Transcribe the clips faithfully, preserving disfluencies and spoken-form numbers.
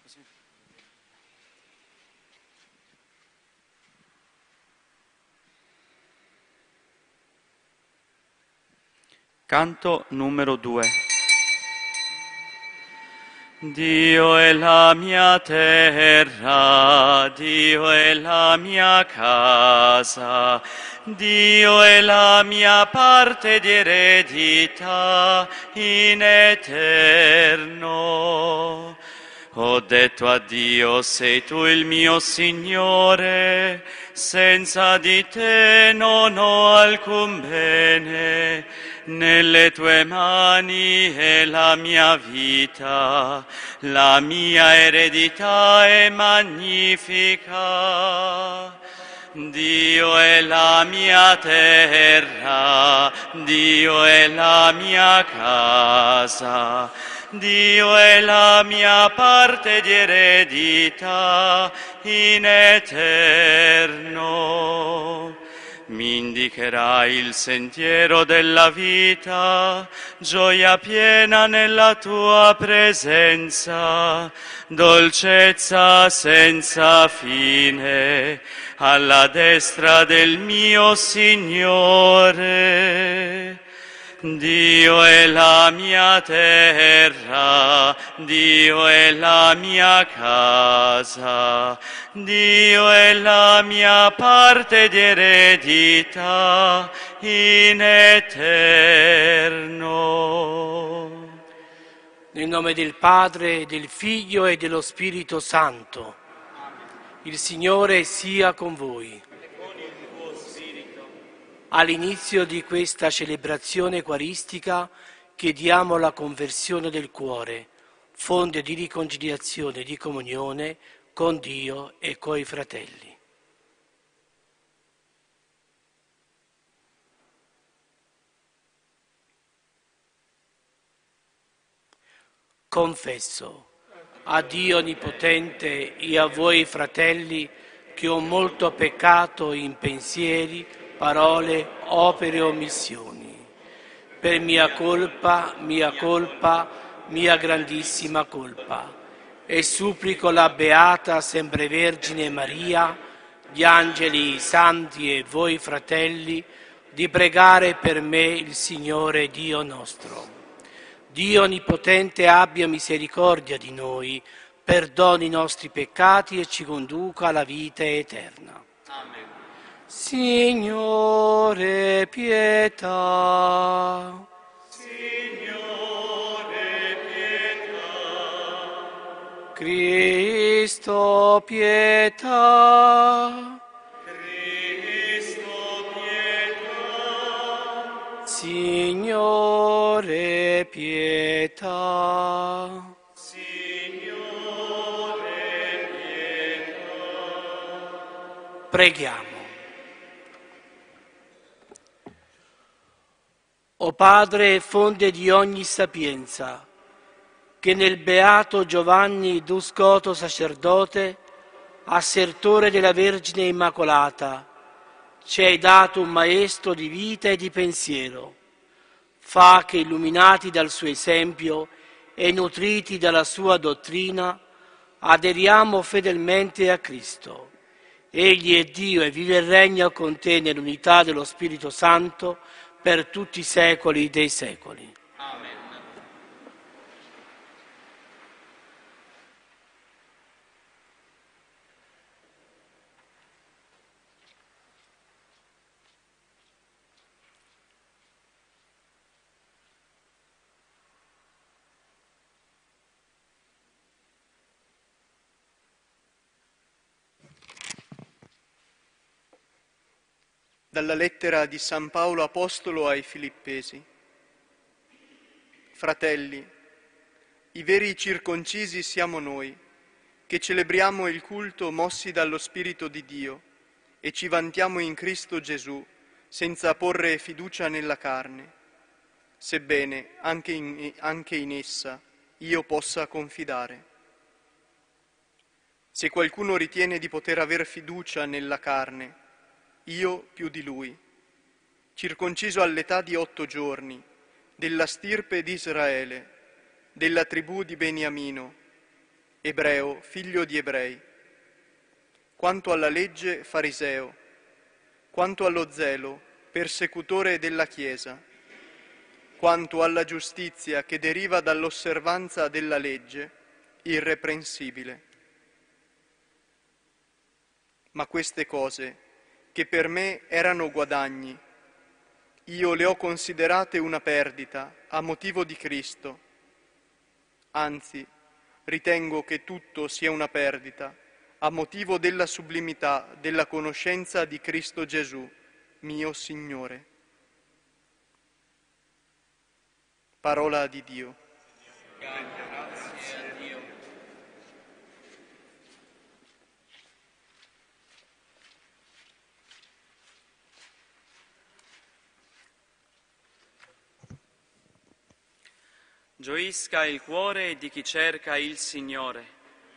Canto numero due. Dio è la mia terra, Dio è la mia casa, Dio è la mia parte di eredità in eterno. Ho detto a Dio, sei tu il mio Signore, senza di te non ho alcun bene. Nelle tue mani è la mia vita, la mia eredità è magnifica. Dio è la mia terra, Dio è la mia casa, Dio è la mia parte di eredità in eterno. Mi indicherai il sentiero della vita, gioia piena nella tua presenza, dolcezza senza fine, alla destra del mio Signore. Dio è la mia terra, Dio è la mia casa, Dio è la mia parte di eredità in eterno. Nel nome del Padre, del Figlio e dello Spirito Santo. Il Signore sia con voi. All'inizio di questa celebrazione eucaristica chiediamo la conversione del cuore, fonte di riconciliazione e di comunione con Dio e coi fratelli. Confesso a Dio Onnipotente e a voi fratelli che ho molto peccato in pensieri, parole, opere e omissioni. Per mia colpa, mia colpa, mia grandissima colpa. E supplico la Beata Sempre Vergine Maria, gli angeli, i santi e voi fratelli, di pregare per me il Signore Dio nostro. Dio Onnipotente abbia misericordia di noi, perdoni i nostri peccati e ci conduca alla vita eterna. Amen. Signore, pietà. Signore, pietà. Cristo, pietà. Cristo, pietà. Signore, pietà. Signore, pietà. Preghiamo. O Padre, fonte di ogni sapienza, che nel beato Giovanni Duscoto sacerdote, assertore della Vergine Immacolata, ci hai dato un maestro di vita e di pensiero. Fa che, illuminati dal suo esempio e nutriti dalla sua dottrina, aderiamo fedelmente a Cristo. Egli è Dio e vive e regna con te nell'unità dello Spirito Santo per tutti i secoli dei secoli. Amen. Dalla lettera di San Paolo Apostolo ai Filippesi. Fratelli, i veri circoncisi siamo noi, che celebriamo il culto mossi dallo Spirito di Dio e ci vantiamo in Cristo Gesù, senza porre fiducia nella carne, sebbene anche in, anche in essa io possa confidare. Se qualcuno ritiene di poter aver fiducia nella carne, io più di lui, circonciso all'età di otto giorni, della stirpe di Israele, della tribù di Beniamino, ebreo, figlio di ebrei, quanto alla legge fariseo, quanto allo zelo persecutore della Chiesa, quanto alla giustizia che deriva dall'osservanza della legge, irreprensibile. Ma queste cose, che per me erano guadagni, io le ho considerate una perdita a motivo di Cristo. Anzi, ritengo che tutto sia una perdita a motivo della sublimità della conoscenza di Cristo Gesù, mio Signore. Parola di Dio. Grazie a Dio. Gioisca il cuore di chi cerca il Signore.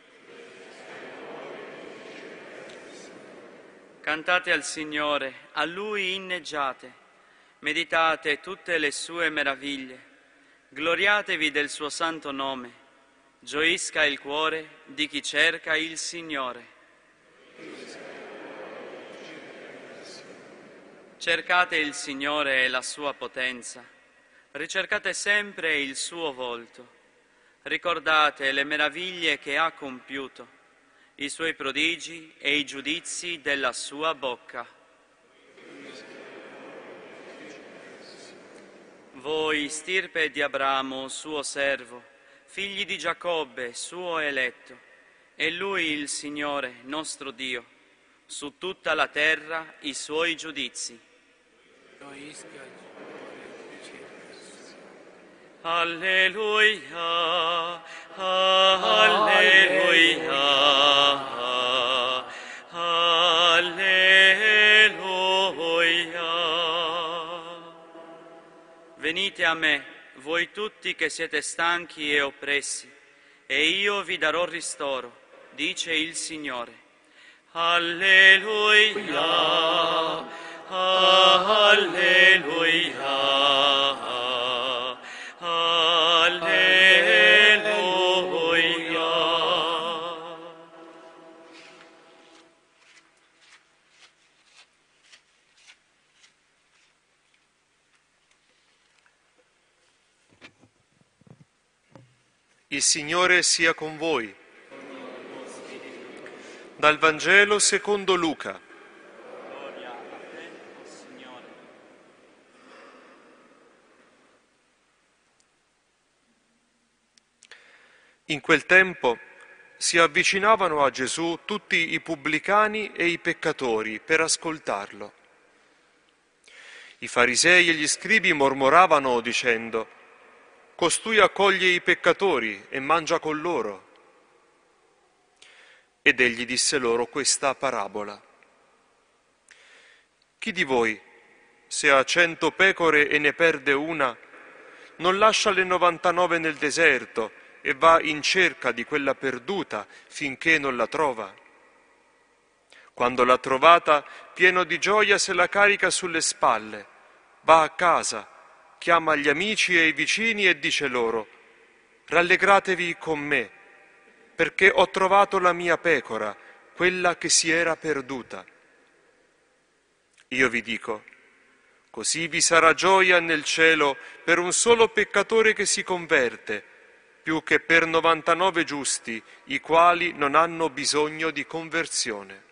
Cantate al Signore, a Lui inneggiate, meditate tutte le sue meraviglie, gloriatevi del suo santo nome, gioisca il cuore di chi cerca il Signore. Cercate il Signore e la sua potenza, ricercate sempre il suo volto, ricordate le meraviglie che ha compiuto, i suoi prodigi e i giudizi della sua bocca. Voi, stirpe di Abramo, suo servo, figli di Giacobbe, suo eletto, e lui il Signore, nostro Dio, su tutta la terra i suoi giudizi. Alleluia, alleluia, alleluia. Venite a me, voi tutti che siete stanchi e oppressi, e io vi darò ristoro, dice il Signore. Alleluia, alleluia. Il Signore sia con voi. Dal Vangelo secondo Luca. Gloria a te, Signore. In quel tempo si avvicinavano a Gesù tutti i pubblicani e i peccatori per ascoltarlo. I farisei e gli scribi mormoravano dicendo: «Costui accoglie i peccatori e mangia con loro». Ed egli disse loro questa parabola: «Chi di voi, se ha cento pecore e ne perde una, non lascia le novantanove nel deserto e va in cerca di quella perduta finché non la trova? Quando l'ha trovata, pieno di gioia se la carica sulle spalle, va a casa, chiama gli amici e i vicini e dice loro: rallegratevi con me, perché ho trovato la mia pecora, quella che si era perduta. Io vi dico, così vi sarà gioia nel cielo per un solo peccatore che si converte, più che per novantanove giusti, i quali non hanno bisogno di conversione.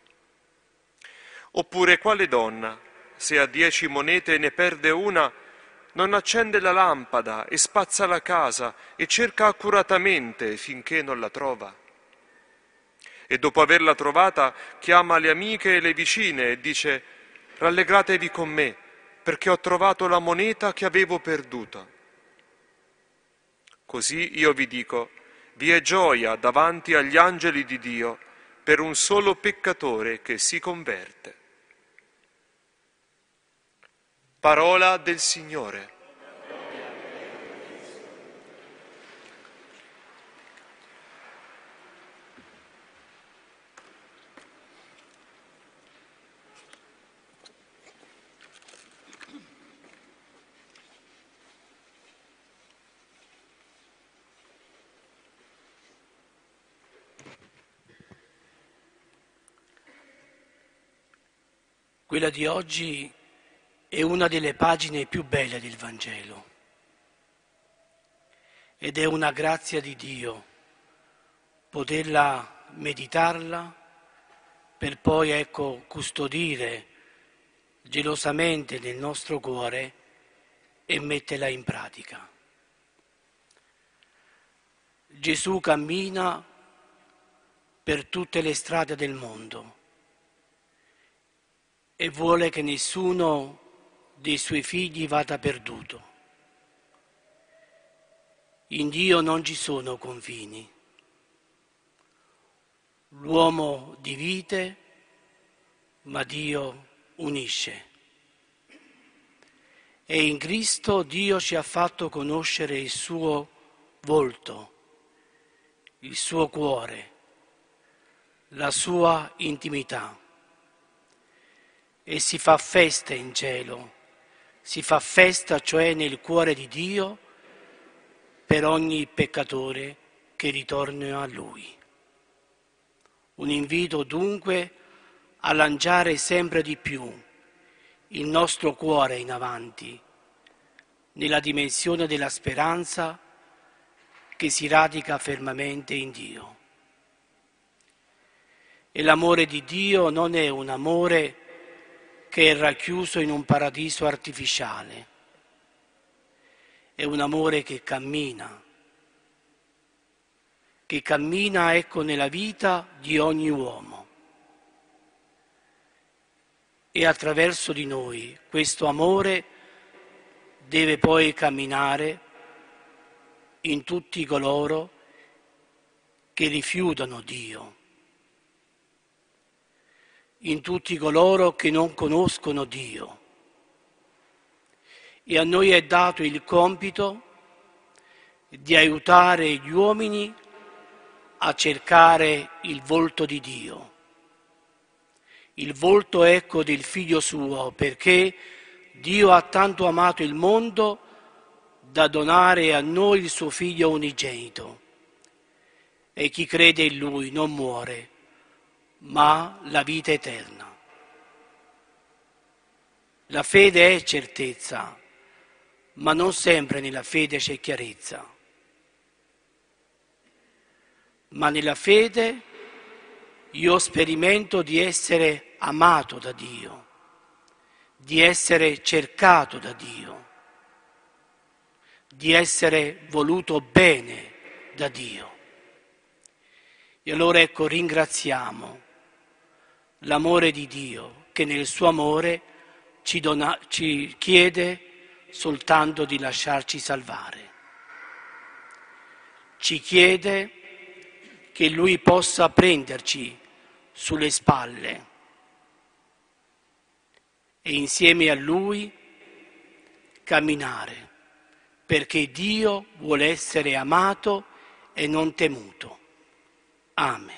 Oppure quale donna, se ha dieci monete e ne perde una, non accende la lampada e spazza la casa e cerca accuratamente finché non la trova? E dopo averla trovata chiama le amiche e le vicine e dice: rallegratevi con me, perché ho trovato la moneta che avevo perduta. Così io vi dico, vi è gioia davanti agli angeli di Dio per un solo peccatore che si converte. Parola del Signore. Quella di oggi è una delle pagine più belle del Vangelo ed è una grazia di Dio poterla meditarla per poi, ecco, custodire gelosamente nel nostro cuore e metterla in pratica. Gesù cammina per tutte le strade del mondo e vuole che nessuno dei suoi figli vada perduto. In Dio non ci sono confini. L'uomo divide, ma Dio unisce. E in Cristo Dio ci ha fatto conoscere il suo volto, il suo cuore, la sua intimità. E si fa festa in cielo, si fa festa cioè nel cuore di Dio per ogni peccatore che ritorna a Lui. Un invito dunque a lanciare sempre di più il nostro cuore in avanti, nella dimensione della speranza che si radica fermamente in Dio. E l'amore di Dio non è un amore che è racchiuso in un paradiso artificiale, è un amore che cammina, che cammina ecco nella vita di ogni uomo. E attraverso di noi questo amore deve poi camminare in tutti coloro che rifiutano Dio, in tutti coloro che non conoscono Dio. E a noi è dato il compito di aiutare gli uomini a cercare il volto di Dio, il volto ecco del Figlio suo, perché Dio ha tanto amato il mondo da donare a noi il suo Figlio unigenito. E chi crede in Lui non muore, ma la vita eterna. La fede è certezza, ma non sempre nella fede c'è chiarezza. Ma nella fede io sperimento di essere amato da Dio, di essere cercato da Dio, di essere voluto bene da Dio. E allora ecco, ringraziamo l'amore di Dio che nel suo amore ci, dona, ci chiede soltanto di lasciarci salvare. Ci chiede che Lui possa prenderci sulle spalle e insieme a Lui camminare, perché Dio vuole essere amato e non temuto. Amen.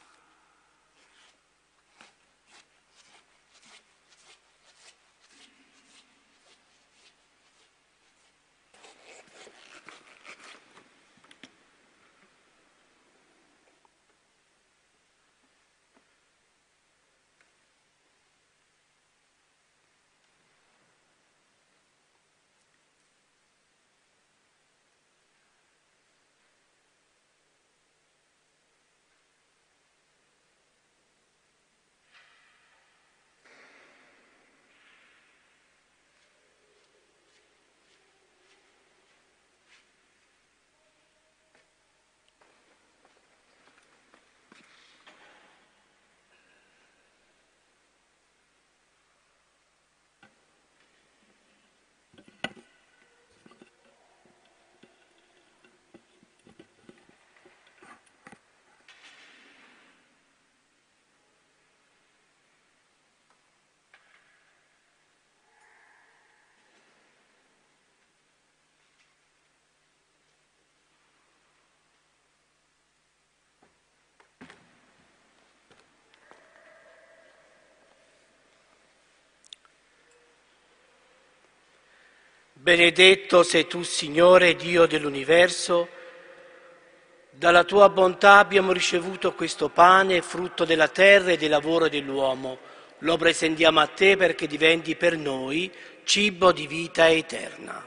Benedetto sei tu, Signore, Dio dell'universo. Dalla tua bontà abbiamo ricevuto questo pane, frutto della terra e del lavoro dell'uomo. Lo presentiamo a te perché diventi per noi cibo di vita eterna.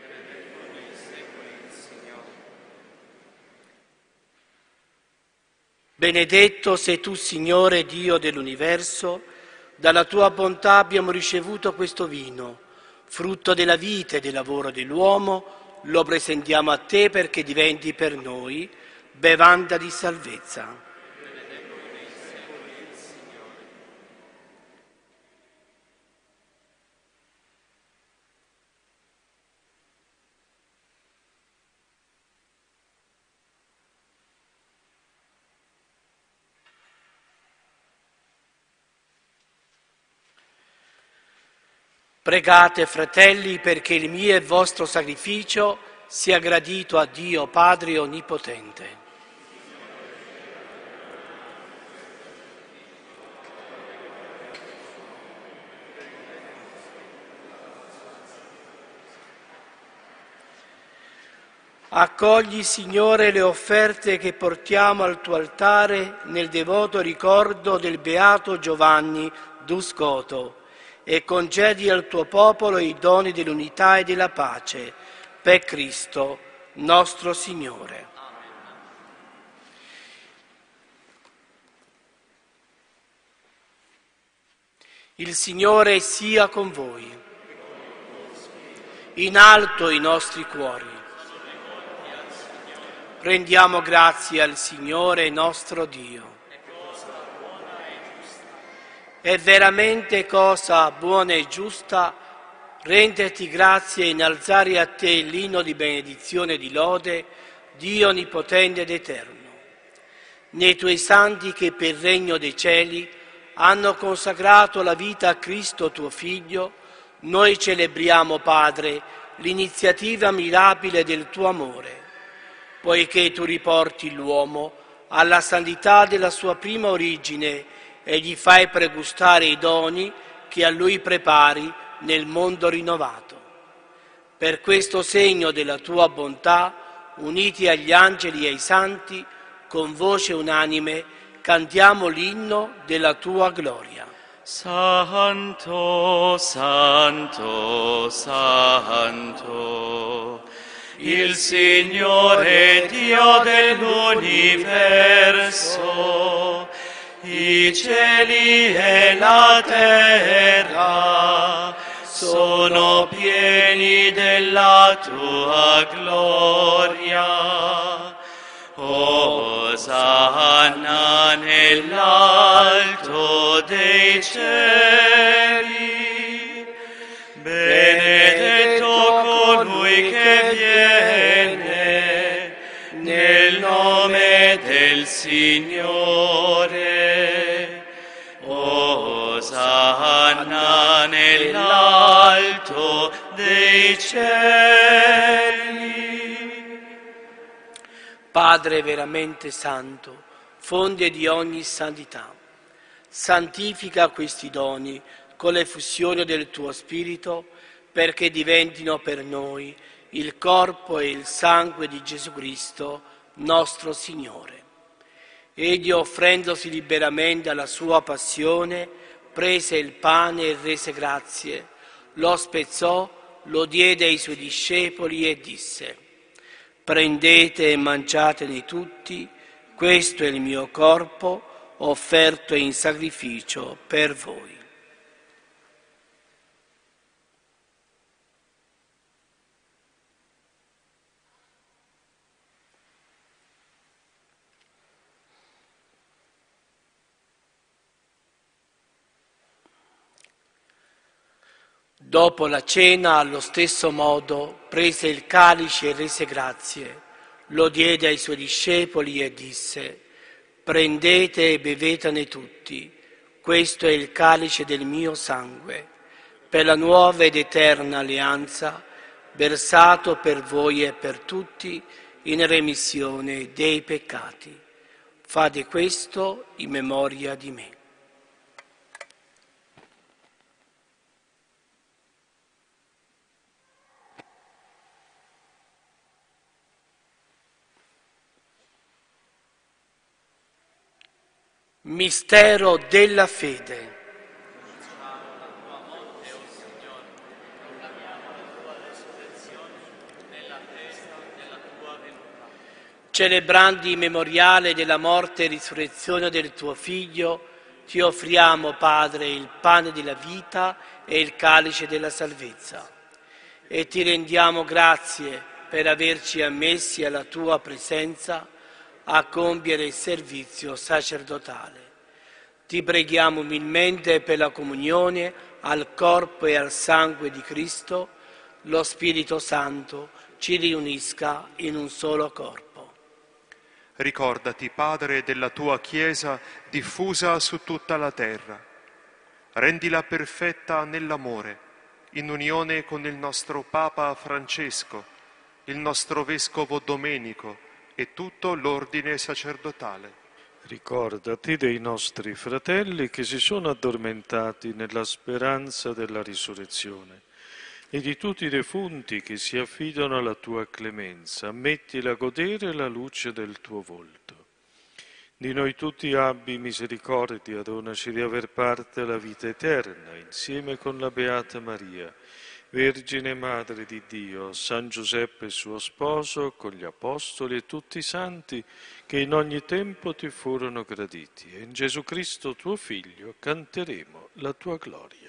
Benedetto sei tu, Signore Dio dell'universo, dalla tua bontà abbiamo ricevuto questo vino, frutto della vita e del lavoro dell'uomo, lo presentiamo a te perché diventi per noi bevanda di salvezza. Pregate, fratelli, perché il mio e vostro sacrificio sia gradito a Dio Padre Onnipotente. Accogli, Signore, le offerte che portiamo al tuo altare nel devoto ricordo del beato Giovanni Duscoto e concedi al tuo popolo i doni dell'unità e della pace, per Cristo nostro Signore. Il Signore sia con voi. In alto i nostri cuori. Rendiamo grazie al Signore nostro Dio. È veramente cosa buona e giusta renderti grazie e innalzare a te l'inno di benedizione e di lode, Dio onnipotente ed eterno. Nei tuoi santi che per il regno dei cieli hanno consacrato la vita a Cristo tuo Figlio, noi celebriamo, Padre, l'iniziativa mirabile del tuo amore, poiché tu riporti l'uomo alla santità della sua prima origine e gli fai pregustare i doni che a lui prepari nel mondo rinnovato. Per questo segno della tua bontà, uniti agli angeli e ai santi, con voce unanime cantiamo l'inno della tua gloria. Santo, santo, santo, il Signore Dio dell'universo, i cieli e la terra sono pieni della tua gloria. Osanna nell'alto dei cieli, benedetto colui che viene nel nome del Signore. Osanna nell'alto dei cieli. Padre veramente santo, fonte di ogni santità, santifica questi doni con l'effusione del tuo Spirito, perché diventino per noi il corpo e il sangue di Gesù Cristo, nostro Signore. Egli, offrendosi liberamente alla sua passione, prese il pane e rese grazie, lo spezzò, lo diede ai suoi discepoli e disse: prendete e mangiatene tutti, questo è il mio corpo offerto in sacrificio per voi. Dopo la cena, allo stesso modo, prese il calice e rese grazie, lo diede ai suoi discepoli e disse: prendete e bevetene tutti, questo è il calice del mio sangue, per la nuova ed eterna alleanza, versato per voi e per tutti in remissione dei peccati. Fate questo in memoria di me. Mistero della fede. Celebrando il memoriale della morte e risurrezione del tuo Figlio, ti offriamo, Padre, il pane della vita e il calice della salvezza. E ti rendiamo grazie per averci ammessi alla tua presenza a compiere il servizio sacerdotale. Ti preghiamo umilmente per la comunione al corpo e al sangue di Cristo, lo Spirito Santo ci riunisca in un solo corpo. Ricordati, Padre, della tua Chiesa diffusa su tutta la terra. Rendila perfetta nell'amore, in unione con il nostro Papa Francesco, il nostro Vescovo Domenico e tutto l'ordine sacerdotale. Ricordati dei nostri fratelli che si sono addormentati nella speranza della risurrezione e di tutti i defunti che si affidano alla tua clemenza. Mettila a godere la luce del tuo volto. Di noi tutti abbi misericordia, donaci di aver parte alla vita eterna, insieme con la Beata Maria, Vergine Madre di Dio, San Giuseppe suo sposo, con gli Apostoli e tutti i santi che in ogni tempo ti furono graditi. E in Gesù Cristo tuo Figlio canteremo la tua gloria.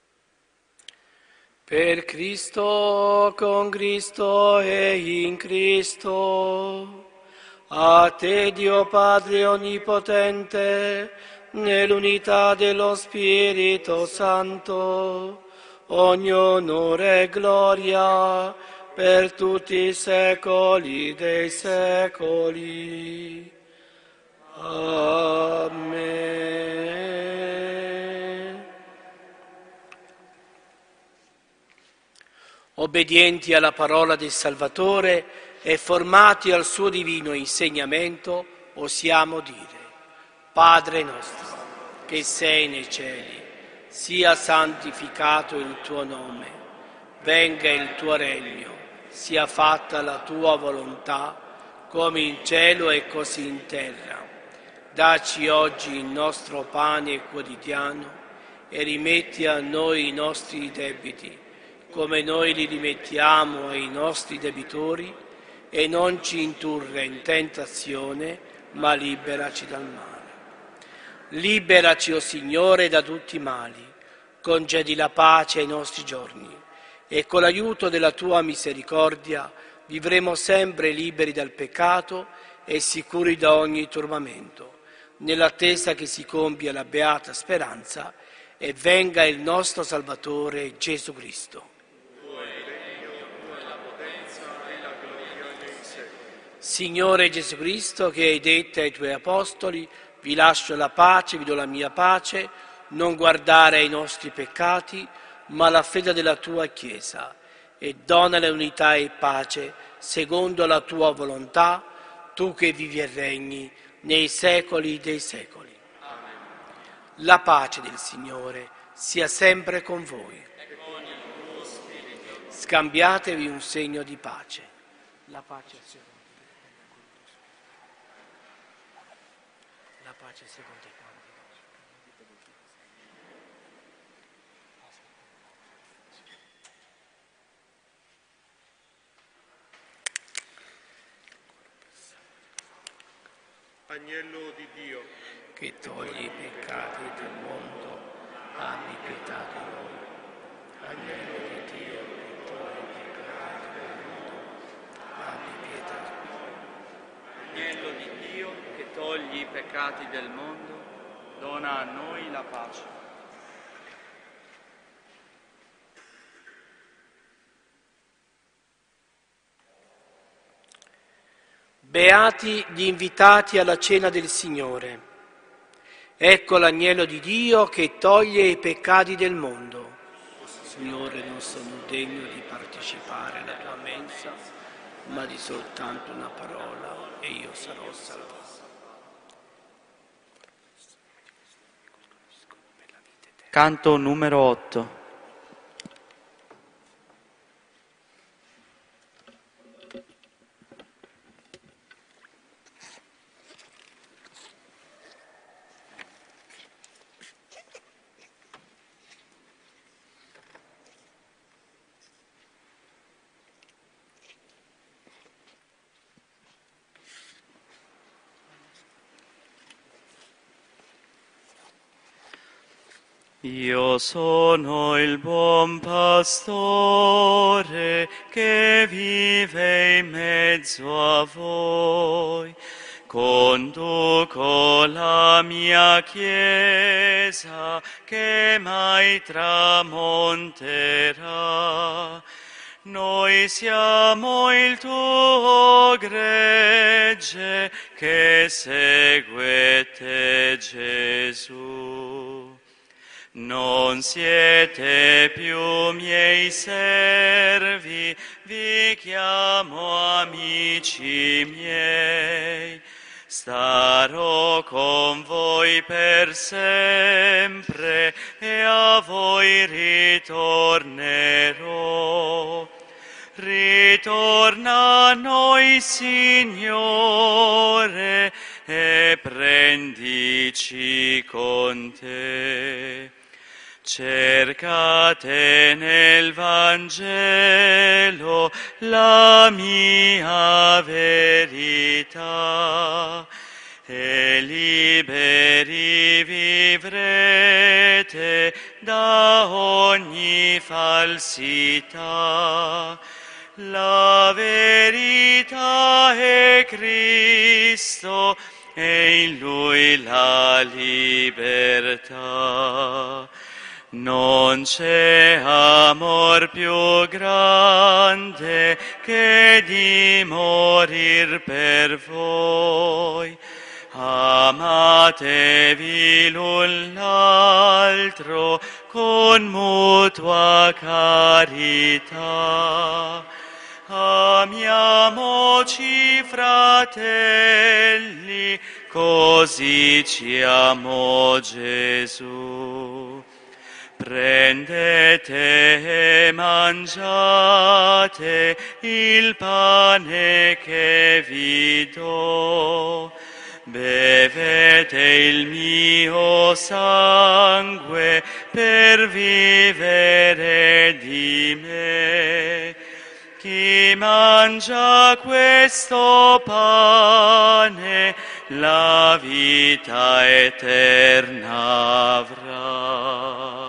Per Cristo, con Cristo e in Cristo, a te Dio Padre Onnipotente, nell'unità dello Spirito Santo, ogni onore e gloria per tutti i secoli dei secoli. Amen. Obbedienti alla parola del Salvatore e formati al suo divino insegnamento, osiamo dire: Padre nostro, che sei nei cieli, sia santificato il tuo nome, venga il tuo regno, sia fatta la tua volontà, come in cielo e così in terra. Dacci oggi il nostro pane quotidiano e rimetti a noi i nostri debiti, come noi li rimettiamo ai nostri debitori, e non ci indurre in tentazione, ma liberaci dal male. Liberaci, o Signore, da tutti i mali, concedi la pace ai nostri giorni, e con l'aiuto della tua misericordia vivremo sempre liberi dal peccato e sicuri da ogni turbamento, nell'attesa che si compia la beata speranza e venga il nostro Salvatore Gesù Cristo. Signore Gesù Cristo, che hai detto ai tuoi apostoli: vi lascio la pace, vi do la mia pace, non guardare ai nostri peccati, ma alla fede della tua Chiesa, e donale unità e pace, secondo la tua volontà, tu che vivi e regni nei secoli dei secoli. Amen. La pace del Signore sia sempre con voi. Scambiatevi un segno di pace. La pace sia con voi. La pace sia con te. Agnello di Dio, che togli i peccati del mondo, abbi pietà di noi. Agnello di Dio, che togli i peccati del mondo, abbi pietà di noi. Agnello di Dio che togli i peccati del mondo, dona a noi la pace. Beati gli invitati alla cena del Signore. Ecco l'agnello di Dio che toglie i peccati del mondo. Signore, non sono degno di partecipare alla tua mensa, ma di soltanto una parola e io sarò salvato. Canto numero otto. Io sono il buon pastore che vive in mezzo a voi. Conduco la mia Chiesa che mai tramonterà. Noi siamo il tuo gregge che segue te, Gesù. Non siete più miei servi, vi chiamo amici miei. Starò con voi per sempre e a voi ritornerò. Ritorna a noi, Signore, e prendici con te. Cercate nel Vangelo la mia verità e liberi vivrete da ogni falsità. La verità è Cristo e in Lui la libertà. Non c'è amor più grande che di morir per voi. Amatevi l'un l'altro con mutua carità. Amiamoci, fratelli, così ci amò Gesù. Prendete e mangiate il pane che vi do. Bevete il mio sangue per vivere di me. Chi mangia questo pane la vita eterna avrà.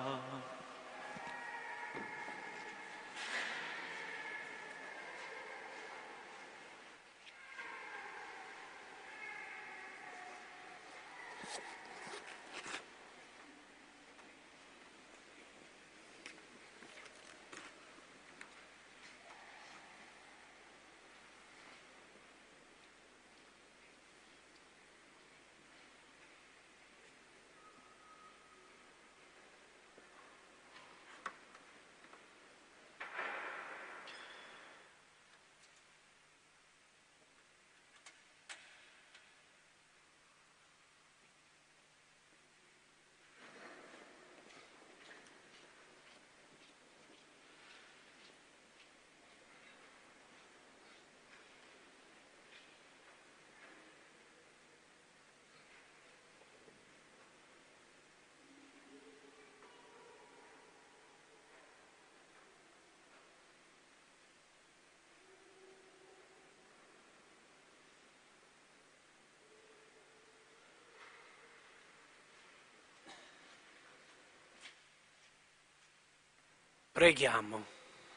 Preghiamo.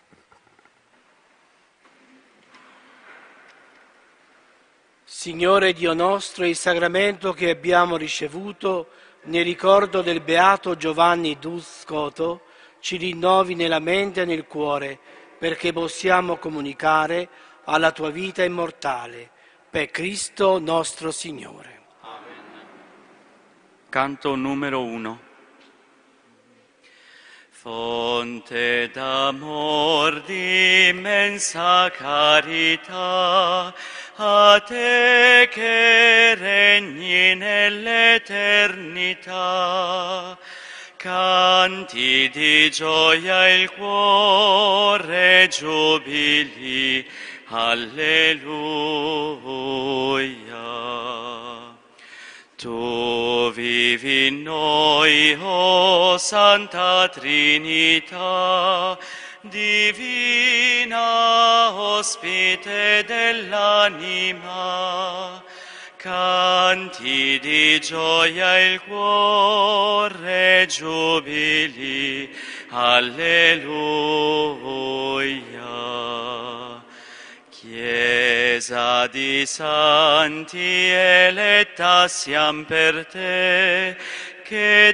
Signore Dio nostro, il sacramento che abbiamo ricevuto nel ricordo del beato Giovanni Dus Scoto ci rinnovi nella mente e nel cuore, perché possiamo comunicare alla tua vita immortale. Per Cristo nostro Signore. Amen. Canto numero uno. Fonte d'amor di immensa carità, a te che regni nell'eternità, canti di gioia il cuore giubili, alleluia. Tu vivi in noi, o Santa Trinità, divina ospite dell'anima, Canti di gioia il cuore, giubili, alleluia. Chiesa di santi eletta siam per te, che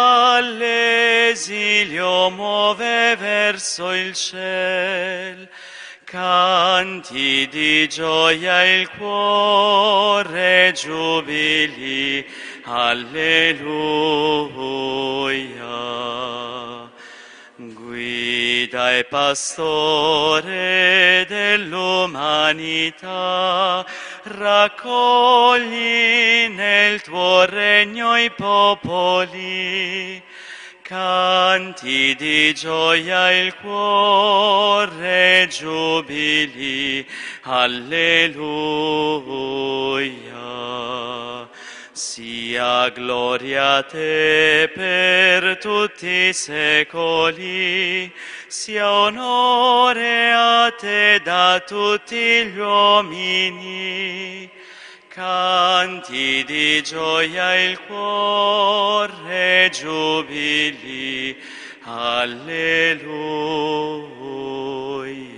dall'esilio muove verso il ciel. Canti di gioia il cuore, giubili, alleluia. Guida e pastore dell'umanità, raccogli nel tuo regno i popoli. Canti di gioia il cuore, giubili, alleluia. Sia gloria a te per tutti i secoli, sia onore a te da tutti gli uomini. Canti di gioia il cuore, giubili, alleluia.